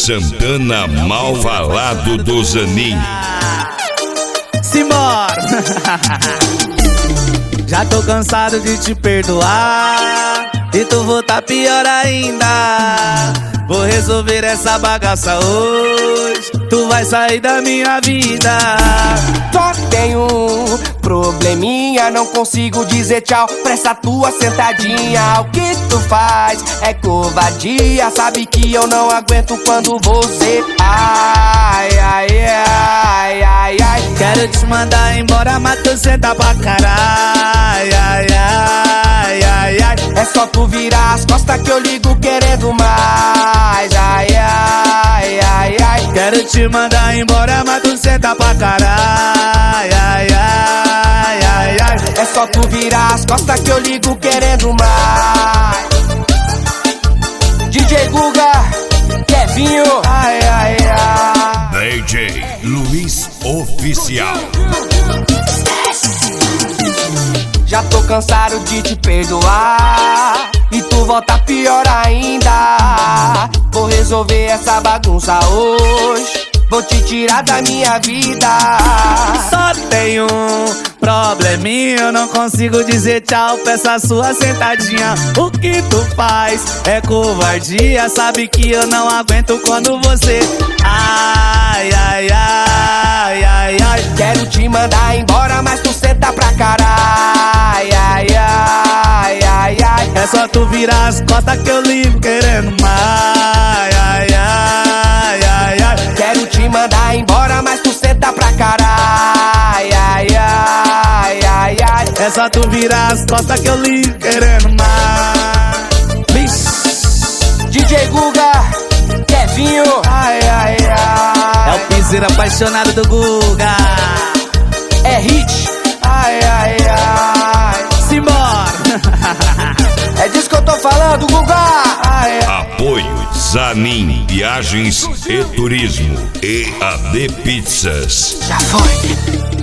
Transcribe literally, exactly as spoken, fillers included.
Santana Malvalado do Zanin. Simbora! Já tô cansado de te perdoar e tu voltar pior ainda. Vou resolver essa bagaça hoje, tu vai sair da minha vida. Só tenho um probleminha, não consigo dizer tchau pra essa tua sentadinha. O que tu faz é covardia, sabe que eu não aguento quando você ai, ai, ai, ai, ai. Quero te mandar embora, mas tu senta pra caralho. Ai, ai, ai, ai. É só tu virar as costas que eu ligo querendo mais. Ai, ai, ai, ai. Quero te mandar embora, mas tu senta pra caralho. Ai, ai, ai, ai. É só tu virar as costas que eu ligo querendo mais. D J Guga, Kevinho, ai, ai, ai. D J Luiz Oficial. Já tô cansado de te perdoar e tu volta pior ainda. Vou resolver essa bagunça hoje, vou te tirar da minha vida. Só tenho um probleminha, eu não consigo dizer tchau pra essa sua sentadinha. O que tu faz é covardia, sabe que eu não aguento quando você ai, ai, ai, ai, ai. Quero te mandar embora, mas tu senta pra caralho. Ai, ai, ai, ai, ai. É só tu virar as costas que eu ligo querendo mais. Ai, ai, ai, ai. Quero te mandar embora, mas tu senta pra caralho. Ai, ai, ai, ai. É só tu virar as costas que eu ligo querendo mais. Bicho. D J Guga, Kevinho, ai, ai, ai. É o piseiro apaixonado do Guga. É hit, ai, ai, ai. Simbora. É disso que eu tô falando, Guga. Ai, ai. Apoio Zanin Viagens e Turismo e A D Pizzas. Já foi.